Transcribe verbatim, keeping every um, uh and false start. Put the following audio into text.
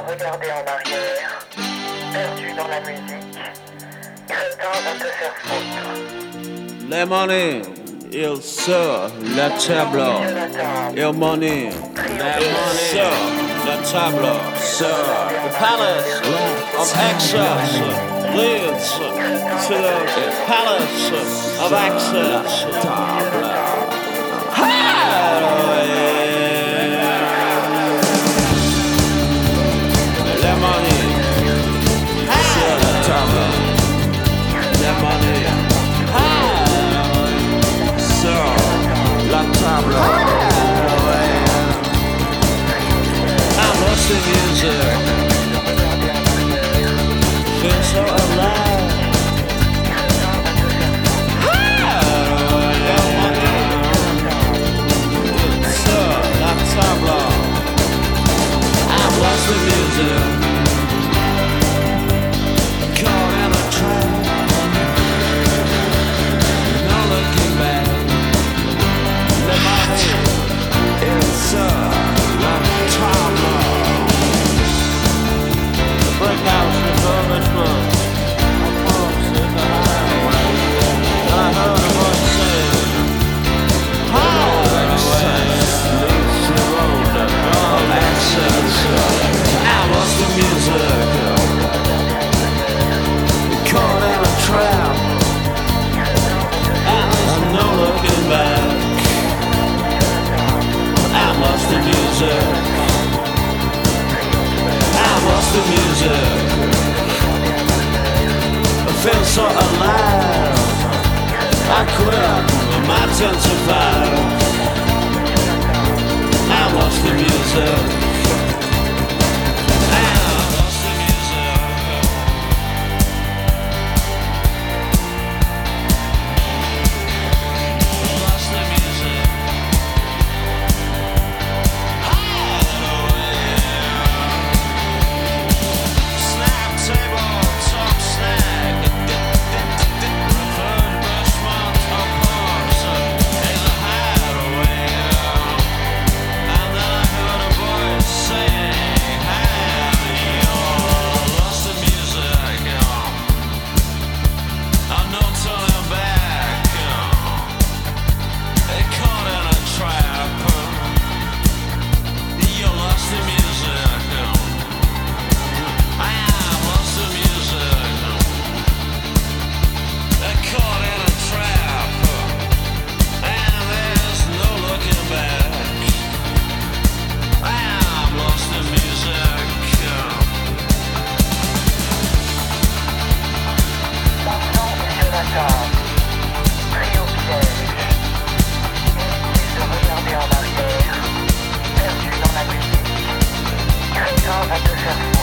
regarder en arrière, perdu dans la musique, crétin va te faire foutre. Les monnaies, il sur la table. Il money, il sur la table. Sur the palace of access leads to the palace of access. Les monnaies, sur la table. Les monnaies. La table. I lost the music. Feel so alive. So, la table. I lost the music. Caught in a trap. No looking back. It's a table. Breakouts, refurbishments, pumps in the highway. I heard a voice saying, access leads to the road of access. I lost the music, caught in a trap. I'm no looking back. I lost the music. I lost the music. I feel so alive. I quit my ten to five. I lost the music. Pris au piège, inutile de regarder en arrière, perdu dans la musique, crétin va te faire foutre.